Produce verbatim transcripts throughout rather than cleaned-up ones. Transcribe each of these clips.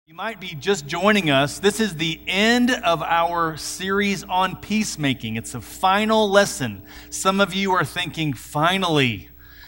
You might be just joining us. This is the end of our series on peacemaking. It's a final lesson. Some of you are thinking, finally.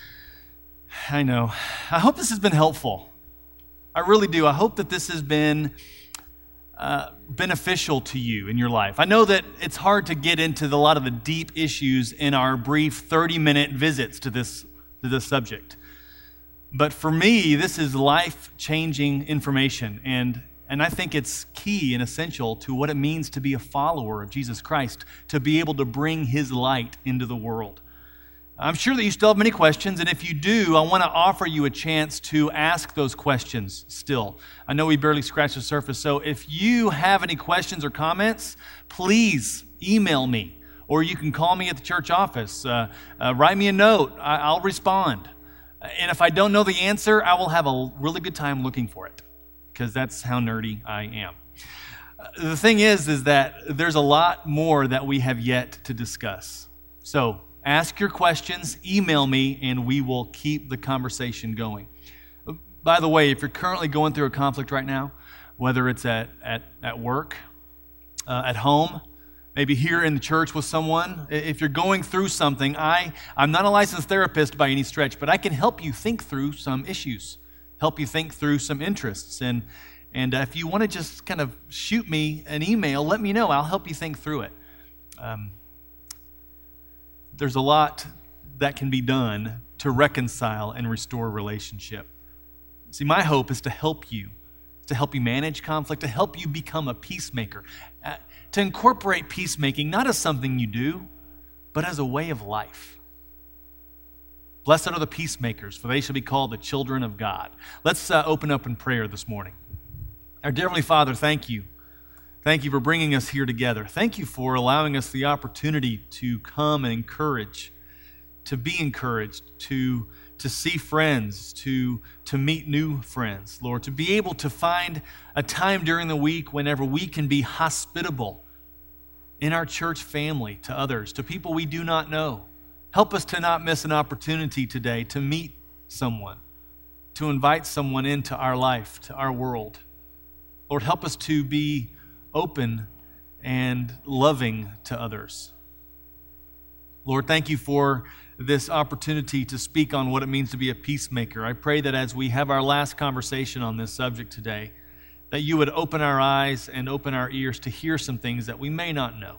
I know. I hope this has been helpful. I really do. I hope that this has been uh, beneficial to you in your life. I know that it's hard to get into the, a lot of the deep issues in our brief thirty-minute visits to this, to this subject. But for me, this is life-changing information, and, and I think it's key and essential to what it means to be a follower of Jesus Christ, to be able to bring His light into the world. I'm sure that you still have many questions, and if you do, I want to offer you a chance to ask those questions still. I know we barely scratched the surface, so if you have any questions or comments, please email me, or you can call me at the church office. Uh, uh, write me a note. I, I'll respond. And if I don't know the answer, I will have a really good time looking for it, because that's how nerdy I am. The thing is, is that there's a lot more that we have yet to discuss. So ask your questions, email me, and we will keep the conversation going. By the way, if you're currently going through a conflict right now, whether it's at, at, at work, uh, at home, maybe here in the church with someone, if you're going through something, I, I'm not a licensed therapist by any stretch, but I can help you think through some issues, help you think through some interests. And, and uh, if you want to just kind of shoot me an email, let me know. I'll help you think through it. Um, there's a lot that can be done to reconcile and restore relationship. See, my hope is to help you, to help you manage conflict, to help you become a peacemaker. Uh, to incorporate peacemaking not as something you do, but as a way of life. Blessed are the peacemakers, for they shall be called the children of God. Let's uh, open up in prayer this morning. Our dear Heavenly Father, thank you. Thank you for bringing us here together. Thank you for allowing us the opportunity to come and encourage, to be encouraged, to to see friends, to, to meet new friends, Lord, to be able to find a time during the week whenever we can be hospitable in our church family to others, to people we do not know. Help us to not miss an opportunity today to meet someone, to invite someone into our life, to our world. Lord, help us to be open and loving to others. Lord, thank you for this opportunity to speak on what it means to be a peacemaker. I pray that as we have our last conversation on this subject today, that you would open our eyes and open our ears to hear some things that we may not know,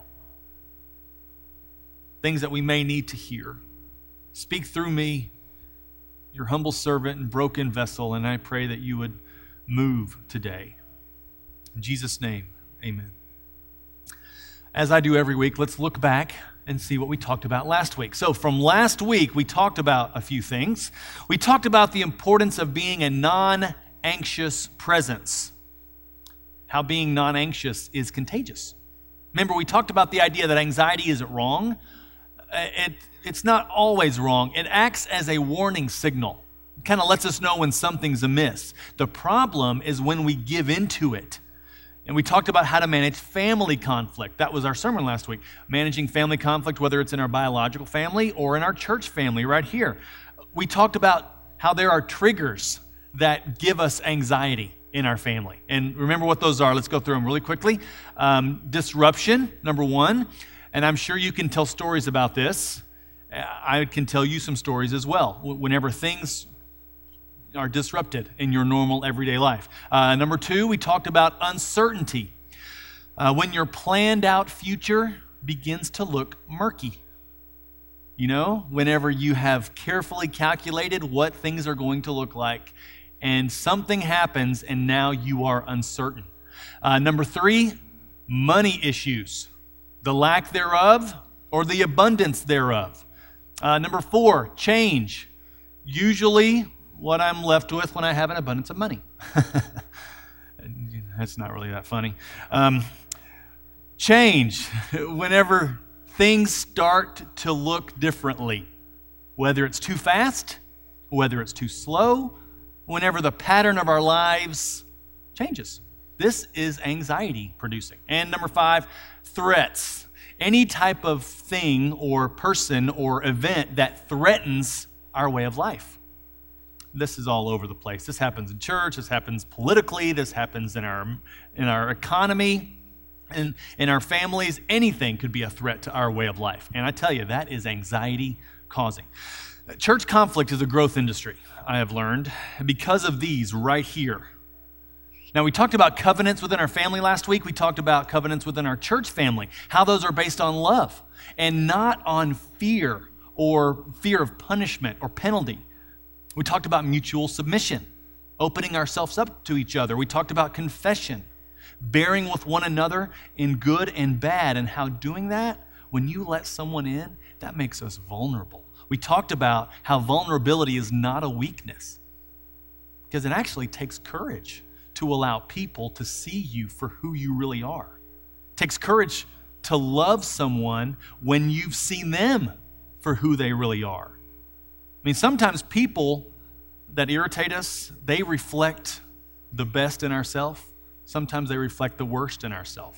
things that we may need to hear. Speak through me, your humble servant and broken vessel, and I pray that you would move today. In Jesus' name, amen. As I do every week, let's look back and see what we talked about last week. So from last week, we talked about a few things. We talked about the importance of being a non-anxious presence, how being non-anxious is contagious. Remember, we talked about the idea that anxiety isn't wrong. It, it's not always wrong. It acts as a warning signal. It kind of lets us know when something's amiss. The problem is when we give into it. And we talked about how to manage family conflict. That was our sermon last week. Managing family conflict, whether it's in our biological family or in our church family right here. We talked about how there are triggers that give us anxiety in our family. And remember what those are. Let's go through them really quickly. Um, disruption, number one. And I'm sure you can tell stories about this. I can tell you some stories as well. Whenever things are disrupted in your normal everyday life. Uh, number two, we talked about uncertainty. Uh, when your planned out future begins to look murky. You know, whenever you have carefully calculated what things are going to look like and something happens and now you are uncertain. Uh, number three, money issues. The lack thereof or the abundance thereof. Uh, number four, change. Usually what I'm left with when I have an abundance of money. That's not really that funny. Um, change, whenever things start to look differently, whether it's too fast, whether it's too slow, whenever the pattern of our lives changes. This is anxiety producing. And number five, threats. Any type of thing or person or event that threatens our way of life. this is all over the place. This happens in church, this happens politically, this happens in our in our economy, and in our families. Anything could be a threat to our way of life. And I tell you, that is anxiety causing. Church conflict is a growth industry, I have learned, because of these right here. Now, we talked about covenants within our family last week. We talked about covenants within our church family, how those are based on love and not on fear or fear of punishment or penalty. We talked about mutual submission, opening ourselves up to each other. We talked about confession, bearing with one another in good and bad, and how doing that, when you let someone in, that makes us vulnerable. We talked about how vulnerability is not a weakness, because it actually takes courage to allow people to see you for who you really are. It takes courage to love someone when you've seen them for who they really are. I mean, sometimes people that irritate us, they reflect the best in ourselves. Sometimes they reflect the worst in ourselves.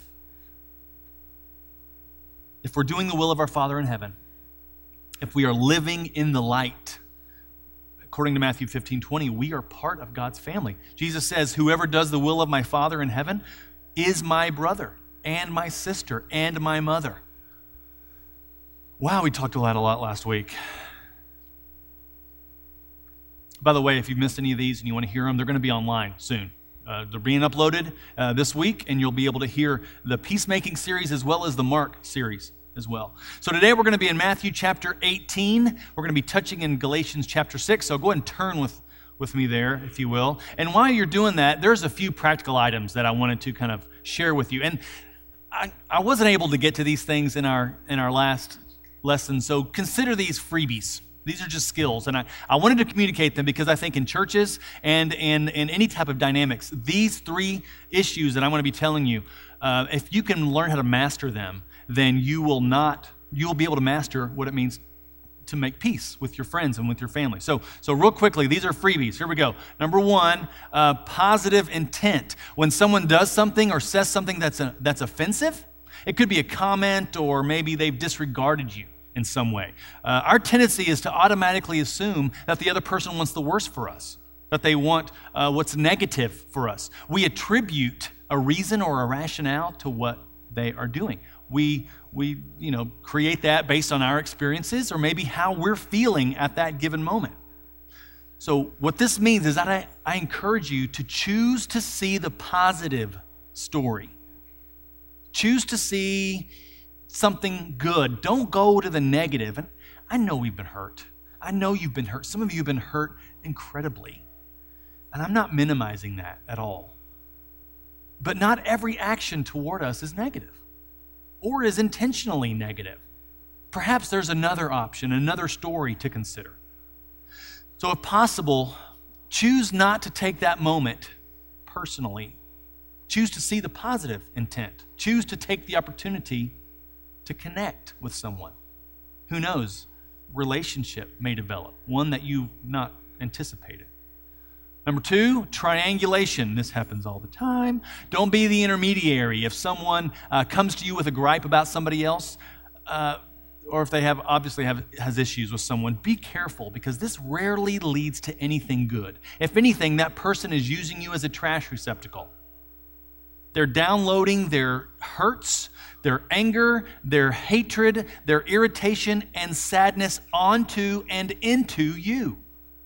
If we're doing the will of our Father in heaven, if we are living in the light, according to Matthew fifteen twenty, we are part of God's family. Jesus says, whoever does the will of my Father in heaven is my brother and my sister and my mother. Wow, we talked a lot, a lot last week. By the way, if you've missed any of these and you want to hear them, they're going to be online soon. Uh, they're being uploaded uh, this week, and you'll be able to hear the Peacemaking series as well as the Mark series as well. So today we're going to be in Matthew chapter eighteen. We're going to be touching in Galatians chapter six. So go ahead and turn with, with me there, if you will. And while you're doing that, there's a few practical items that I wanted to kind of share with you. And I, I wasn't able to get to these things in our in our last lesson, so consider these freebies. These are just skills, and I, I wanted to communicate them because I think in churches and in, in any type of dynamics, these three issues that I'm going to be telling you, uh, if you can learn how to master them, then you will not, you will be able to master what it means to make peace with your friends and with your family. So, so real quickly, these are freebies. Here we go. Number one, uh, positive intent. When someone does something or says something that's a, that's offensive, it could be a comment or maybe they've disregarded you in some way. Uh, our tendency is to automatically assume that the other person wants the worst for us, that they want uh, what's negative for us. We attribute a reason or a rationale to what they are doing. We, we, you know, create that based on our experiences or maybe how we're feeling at that given moment. So what this means is that I, I encourage you to choose to see the positive story. Choose to see something good. Don't go to the negative. And I know we've been hurt. I know you've been hurt. Some of you have been hurt incredibly. And I'm not minimizing that at all. But not every action toward us is negative or is intentionally negative. Perhaps there's another option, another story to consider. So if possible, choose not to take that moment personally. Choose to see the positive intent. Choose to take the opportunity to connect with someone. Who knows? Relationship may develop, one that you've not anticipated. Number two, triangulation. This happens all the time. Don't be the intermediary. If someone uh, comes to you with a gripe about somebody else, uh, or if they have obviously have has issues with someone, be careful because this rarely leads to anything good. If anything, that person is using you as a trash receptacle. They're downloading their hurts, their anger, their hatred, their irritation, and sadness onto and into you.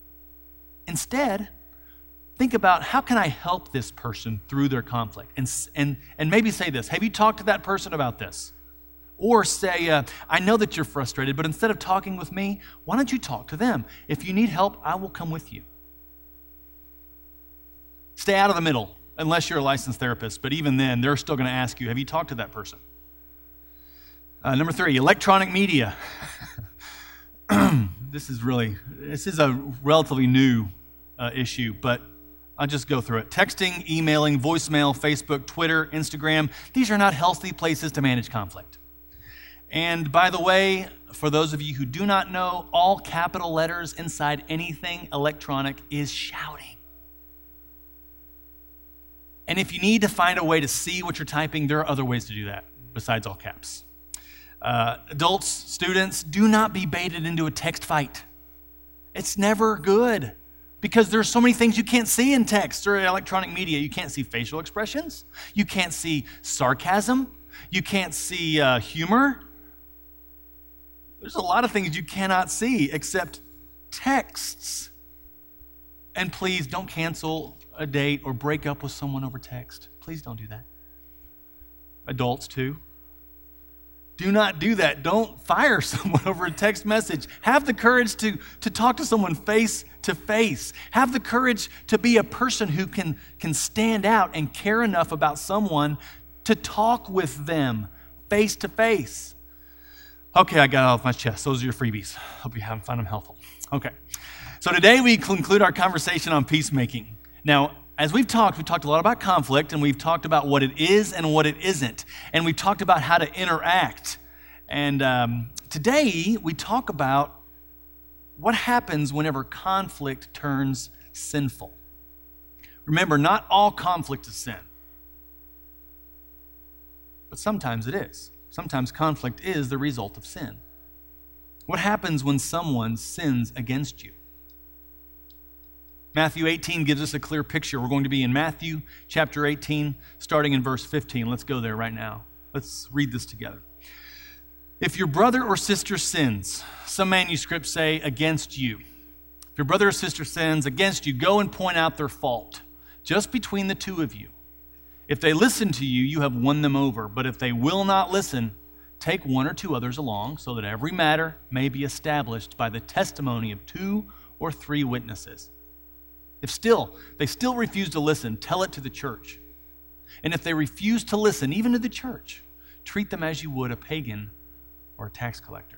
Instead, think about how can I help this person through their conflict? And, and, and maybe say this, have you talked to that person about this? Or say, uh, I know that you're frustrated, but instead of talking with me, why don't you talk to them? If you need help, I will come with you. Stay out of the middle. Unless you're a licensed therapist, but even then, they're still going to ask you, have you talked to that person? Uh, number three, electronic media. This is really, this is a relatively new uh, issue, but I'll just go through it. Texting, emailing, voicemail, Facebook, Twitter, Instagram, these are not healthy places to manage conflict. And by the way, for those of you who do not know, all capital letters inside anything electronic is shouting. And if you need to find a way to see what you're typing, there are other ways to do that besides all caps. Uh, adults, students, do not be baited into a text fight. It's never good. Because there's so many things you can't see in text or electronic media. You can't see facial expressions. You can't see sarcasm. You can't see uh, humor. There's a lot of things you cannot see except texts. And please don't cancel a date or break up with someone over text. Please don't do that. Adults too. Do not do that. Don't fire someone over a text message. Have the courage to, to talk to someone face to face. Have the courage to be a person who can, can stand out and care enough about someone to talk with them face to face. Okay, I got it off my chest. Those are your freebies. Hope you have, find them helpful. Okay. So today we conclude our conversation on peacemaking. Now, as we've talked, we've talked a lot about conflict, and we've talked about what it is and what it isn't. And we've talked about how to interact. And um, today we talk about what happens whenever conflict turns sinful. Remember, not all conflict is sin. But sometimes it is. Sometimes conflict is the result of sin. What happens when someone sins against you? Matthew eighteen gives us a clear picture. We're going to be in Matthew chapter eighteen, starting in verse fifteen. Let's go there right now. Let's read this together. If your brother or sister sins, some manuscripts say against you. If your brother or sister sins against you, go and point out their fault, just between the two of you. If they listen to you, you have won them over. But if they will not listen, take one or two others along, so that every matter may be established by the testimony of two or three witnesses. If still, they still refuse to listen, tell it to the church. And if they refuse to listen, even to the church, treat them as you would a pagan or a tax collector.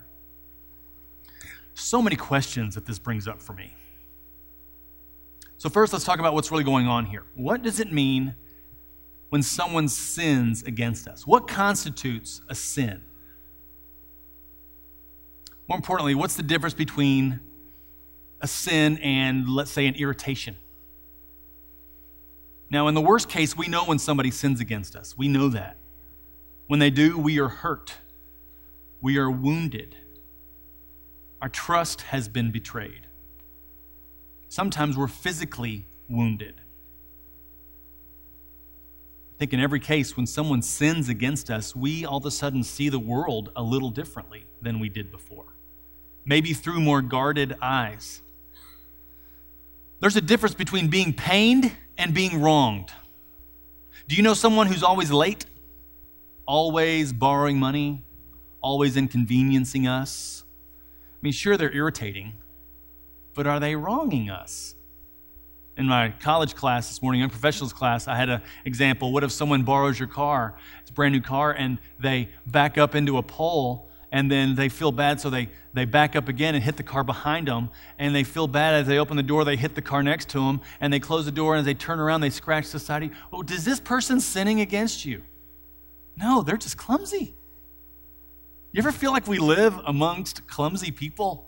So many questions that this brings up for me. So first, let's talk about what's really going on here. What does it mean when someone sins against us? What constitutes a sin? More importantly, what's the difference between a sin and, let's say, an irritation? Now, in the worst case, we know when somebody sins against us. We know that. When they do, we are hurt. We are wounded. Our trust has been betrayed. Sometimes we're physically wounded. I think in every case, when someone sins against us, we all of a sudden see the world a little differently than we did before. Maybe through more guarded eyes. There's a difference between being pained and being wronged. Do you know someone who's always late? Always borrowing money? Always inconveniencing us? I mean, sure, they're irritating, but are they wronging us? In my college class this morning, in professionals class, I had an example. What if someone borrows your car? It's a brand new car, and they back up into a pole, and then they feel bad, so they, they back up again and hit the car behind them, and they feel bad as they open the door, they hit the car next to them, and they close the door, and as they turn around, they scratch the side of you. Oh, does this person sinning against you? No, they're just clumsy. You ever feel like we live amongst clumsy people?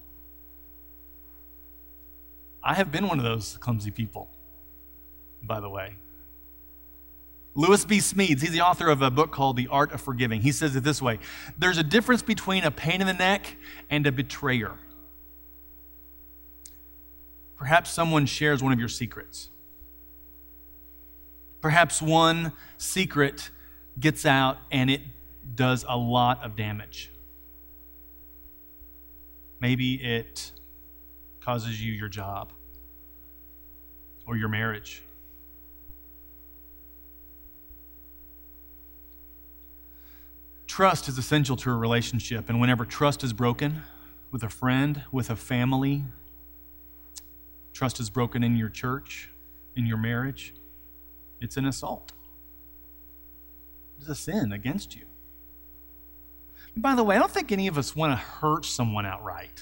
I have been one of those clumsy people, by the way. Lewis B. Smedes, he's the author of a book called The Art of Forgiving. He says it this way: there's a difference between a pain in the neck and a betrayer. Perhaps someone shares one of your secrets. Perhaps one secret gets out and it does a lot of damage. Maybe it causes you your job or your marriage. Trust is essential to a relationship, and whenever trust is broken with a friend, with a family, trust is broken in your church, in your marriage, it's an assault. It's a sin against you. And by the way, I don't think any of us want to hurt someone outright.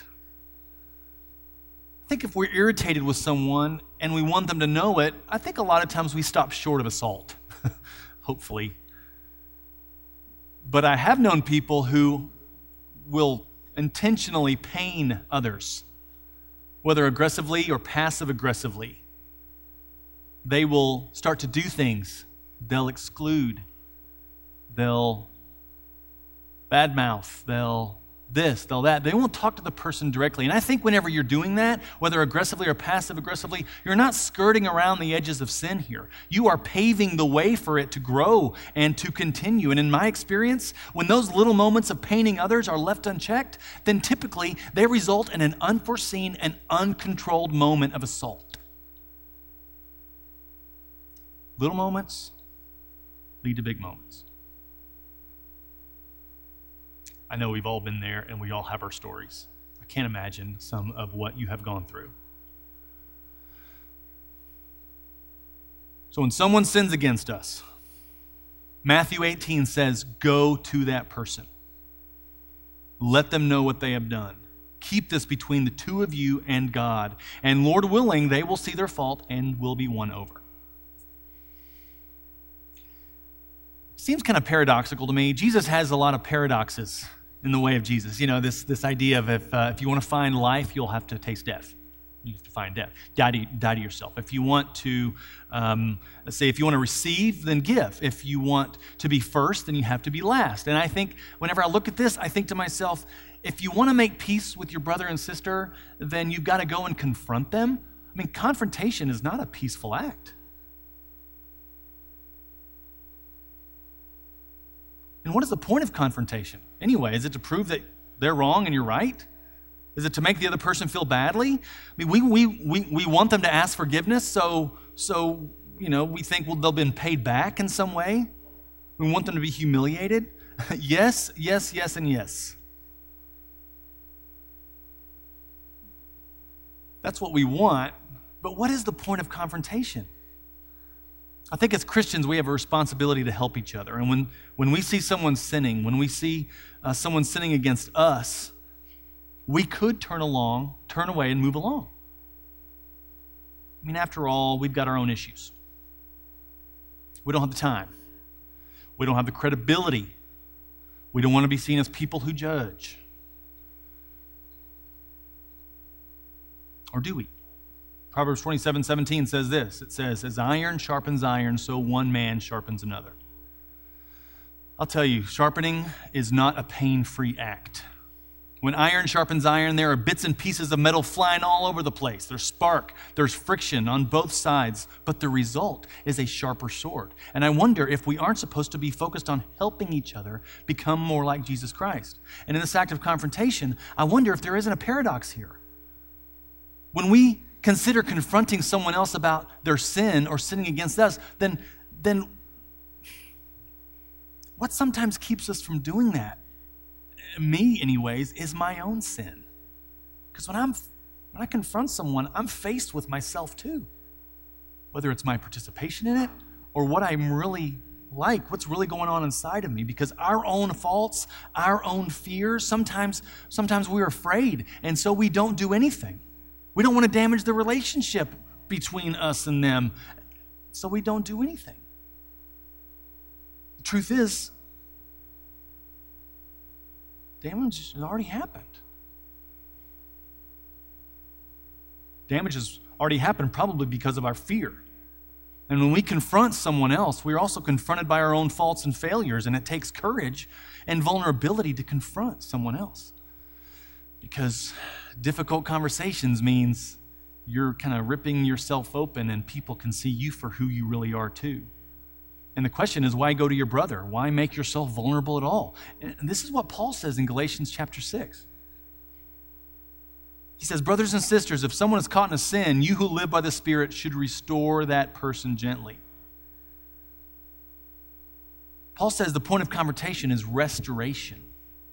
I think if we're irritated with someone and we want them to know it, I think a lot of times we stop short of assault, hopefully. But I have known people who will intentionally pain others, whether aggressively or passive-aggressively. They will start to do things. They'll exclude. They'll badmouth. They'll this, they'll that. They won't talk to the person directly. And I think whenever you're doing that, whether aggressively or passive-aggressively, you're not skirting around the edges of sin here. You are paving the way for it to grow and to continue. And in my experience, when those little moments of paining others are left unchecked, then typically they result in an unforeseen and uncontrolled moment of assault. Little moments lead to big moments. I know we've all been there and we all have our stories. I can't imagine some of what you have gone through. So when someone sins against us, Matthew eighteen says, go to that person. Let them know what they have done. Keep this between the two of you and God. And Lord willing, they will see their fault and will be won over. Seems kind of paradoxical to me. Jesus has a lot of paradoxes in the way of Jesus. You know, this, this idea of if, uh, if you want to find life, you'll have to taste death. You have to find death. Die to, die to yourself. If you want to, um, let's say, if you want to receive, then give. If you want to be first, then you have to be last. And I think whenever I look at this, I think to myself, if you want to make peace with your brother and sister, then you've got to go and confront them. I mean, confrontation is not a peaceful act. And what is the point of confrontation? Anyway, is it to prove that they're wrong and you're right? Is it to make the other person feel badly? I mean, we we we, we want them to ask forgiveness, so, so you know, we think, well, they've been paid back in some way. We want them to be humiliated. Yes, yes, yes, and yes. That's what we want, but what is the point of confrontation? I think as Christians, we have a responsibility to help each other. And when, when we see someone sinning, when we see uh, someone sinning against us, we could turn along, turn away, and move along. I mean, after all, we've got our own issues. We don't have the time. We don't have the credibility. We don't want to be seen as people who judge. Or do we? Proverbs twenty-seven seventeen says this. It says, as iron sharpens iron, so one man sharpens another. I'll tell you, sharpening is not a pain-free act. When iron sharpens iron, there are bits and pieces of metal flying all over the place. There's spark, there's friction on both sides, but the result is a sharper sword. And I wonder if we aren't supposed to be focused on helping each other become more like Jesus Christ. And in this act of confrontation, I wonder if there isn't a paradox here. When we consider confronting someone else about their sin or sinning against us, then, then what sometimes keeps us from doing that, me anyways, is my own sin. Because when I'm when I confront someone, I'm faced with myself too. Whether it's my participation in it or what I'm really like, what's really going on inside of me. Because our own faults, our own fears, sometimes, sometimes we're afraid, and so we don't do anything. We don't want to damage the relationship between us and them, so we don't do anything. The truth is, damage has already happened. Damage has already happened probably because of our fear. And when we confront someone else, we're also confronted by our own faults and failures, and it takes courage and vulnerability to confront someone else. Because difficult conversations means you're kind of ripping yourself open and people can see you for who you really are too. And the question is, why go to your brother? Why make yourself vulnerable at all? And this is what Paul says in Galatians chapter six. He says, brothers and sisters, if someone is caught in a sin, you who live by the Spirit should restore that person gently. Paul says the point of confrontation is restoration.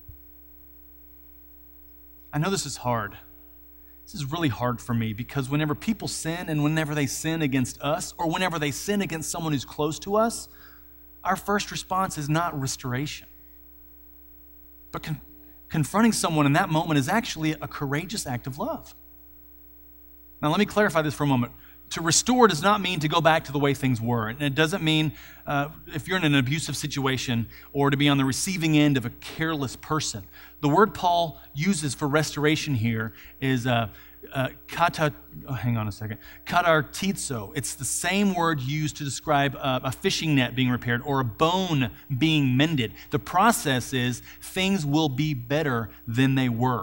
I know this is hard. This is really hard for me because whenever people sin and whenever they sin against us or whenever they sin against someone who's close to us, our first response is not restoration. But con- confronting someone in that moment is actually a courageous act of love. Now, let me clarify this for a moment. To restore does not mean to go back to the way things were. And it doesn't mean uh, if you're in an abusive situation or to be on the receiving end of a careless person. The word Paul uses for restoration here is uh, uh, kata, oh, hang on a second, katartizo. It's the same word used to describe a, a fishing net being repaired or a bone being mended. The process is things will be better than they were.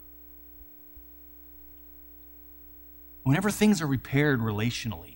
Whenever things are repaired relationally,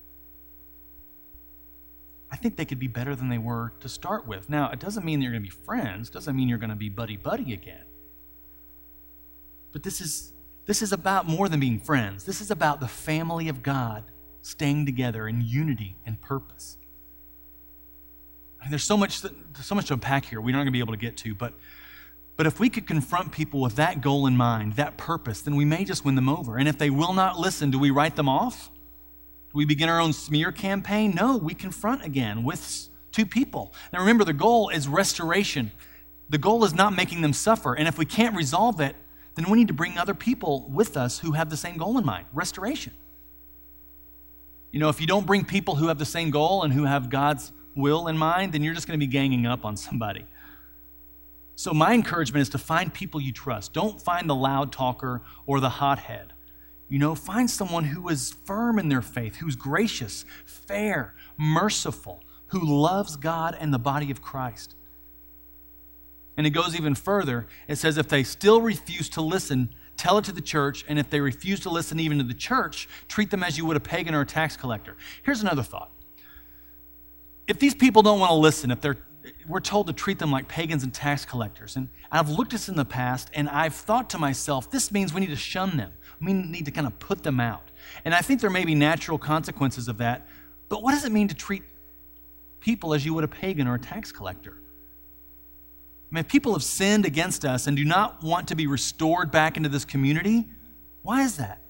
I think they could be better than they were to start with. Now, it doesn't mean you're going to be friends. It doesn't mean you're going to be buddy-buddy again. But this is this is about more than being friends. This is about the family of God staying together in unity and purpose. And there's so much so much to unpack here we're not going to be able to get to, but But if we could confront people with that goal in mind, that purpose, then we may just win them over. And if they will not listen, do we write them off? Do we begin our own smear campaign? No, we confront again with two people. Now remember, the goal is restoration. The goal is not making them suffer. And if we can't resolve it, then we need to bring other people with us who have the same goal in mind, restoration. You know, if you don't bring people who have the same goal and who have God's will in mind, then you're just going to be ganging up on somebody. So my encouragement is to find people you trust. Don't find the loud talker or the hothead. You know, find someone who is firm in their faith, who's gracious, fair, merciful, who loves God and the body of Christ. And it goes even further. It says if they still refuse to listen, tell it to the church, and if they refuse to listen even to the church, treat them as you would a pagan or a tax collector. Here's another thought. If these people don't want to listen, if they're we're told to treat them like pagans and tax collectors. And I've looked at this in the past, and I've thought to myself, this means we need to shun them. We need to kind of put them out. And I think there may be natural consequences of that, but what does it mean to treat people as you would a pagan or a tax collector? I mean, if people have sinned against us and do not want to be restored back into this community, why is that?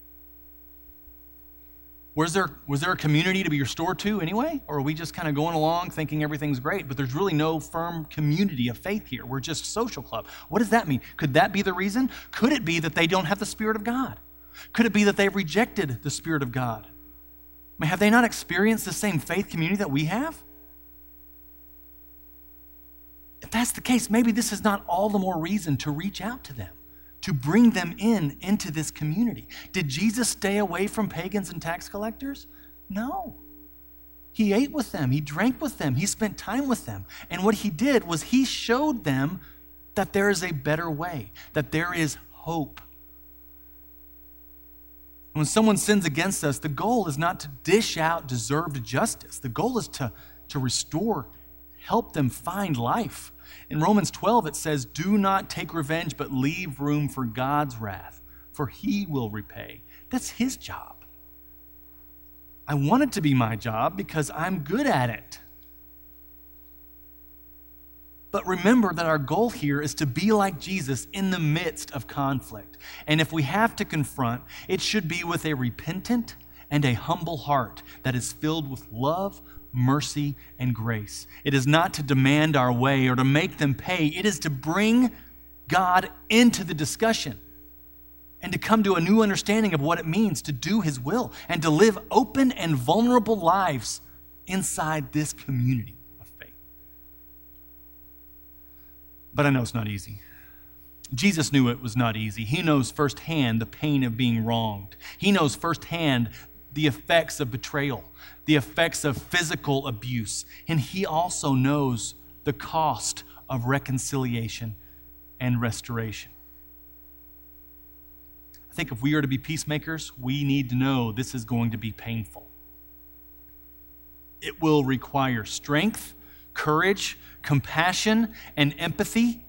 Was there, was there a community to be restored to anyway? Or are we just kind of going along thinking everything's great, but there's really no firm community of faith here? We're just a social club. What does that mean? Could that be the reason? Could it be that they don't have the Spirit of God? Could it be that they've rejected the Spirit of God? I mean, have they not experienced the same faith community that we have? If that's the case, maybe this is not all the more reason to reach out to them, to bring them in into this community. Did Jesus stay away from pagans and tax collectors? No. He ate with them. He drank with them. He spent time with them. And what he did was he showed them that there is a better way, that there is hope. When someone sins against us, the goal is not to dish out deserved justice. The goal is to, to restore, help them find life. In Romans twelve, it says, do not take revenge, but leave room for God's wrath, for he will repay. That's his job. I want it to be my job because I'm good at it. But remember that our goal here is to be like Jesus in the midst of conflict. And if we have to confront, it should be with a repentant and a humble heart that is filled with love, mercy, and grace. It is not to demand our way or to make them pay. It is to bring God into the discussion and to come to a new understanding of what it means to do his will and to live open and vulnerable lives inside this community of faith. But I know it's not easy. Jesus knew it was not easy. He knows firsthand the pain of being wronged. He knows firsthand the effects of betrayal, the effects of physical abuse, and he also knows the cost of reconciliation and restoration. I think if we are to be peacemakers, we need to know this is going to be painful. It will require strength, courage, compassion, and empathy,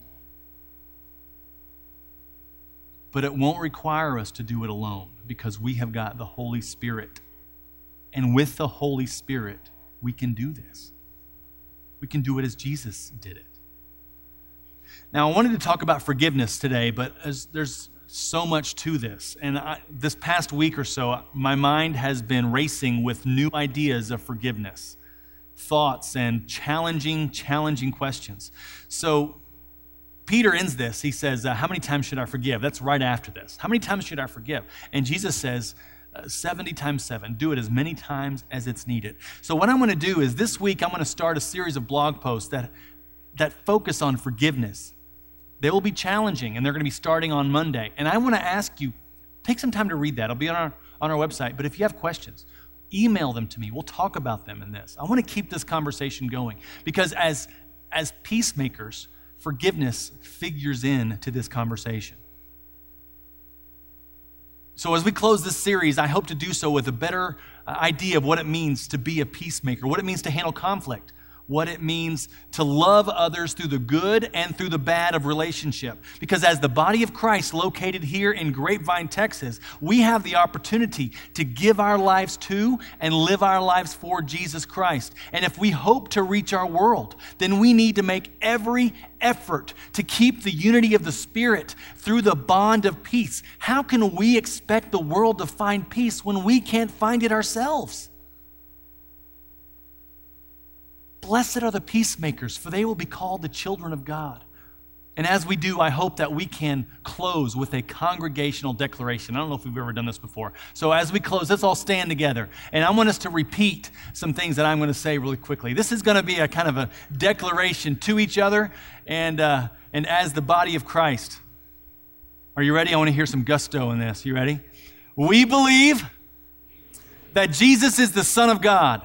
but it won't require us to do it alone because we have got the Holy Spirit. And with the Holy Spirit, we can do this. We can do it as Jesus did it. Now, I wanted to talk about forgiveness today, but as there's so much to this. And I, this past week or so, my mind has been racing with new ideas of forgiveness, thoughts, and challenging, challenging questions. So Peter ends this. He says, uh, how many times should I forgive? That's right after this. How many times should I forgive? And Jesus says, uh, seventy times seven. Do it as many times as it's needed. So what I'm going to do is this week, I'm going to start a series of blog posts that, that focus on forgiveness. They will be challenging, and they're going to be starting on Monday. And I want to ask you, Take some time to read that. It'll be on our, on our website. But if you have questions, email them to me. We'll talk about them in this. I want to keep this conversation going because as, as peacemakers, forgiveness figures in to this conversation. So as we close this series, I hope to do so with a better idea of what it means to be a peacemaker, what it means to handle conflict, what it means to love others through the good and through the bad of relationship. Because as the body of Christ located here in Grapevine, Texas, we have the opportunity to give our lives to and live our lives for Jesus Christ. And if we hope to reach our world, then we need to make every effort to keep the unity of the Spirit through the bond of peace. How can we expect the world to find peace when we can't find it ourselves? Blessed are the peacemakers, for they will be called the children of God. And as we do, I hope that we can close with a congregational declaration. I don't know if we've ever done this before. So as we close, let's all stand together. And I want us to repeat some things that I'm going to say really quickly. This is going to be a kind of a declaration to each other and, uh, and as the body of Christ. Are you ready? I want to hear some gusto in this. You ready? We believe that Jesus is the Son of God,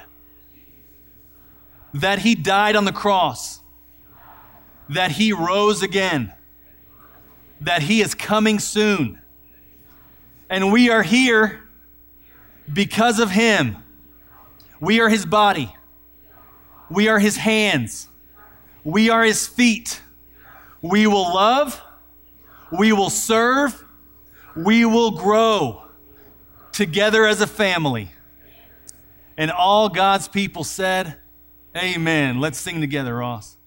that he died on the cross, that he rose again, that he is coming soon. And we are here because of him. We are his body. We are his hands. We are his feet. We will love. We will serve. We will grow together as a family. And all God's people said, amen. Let's sing together, Ross.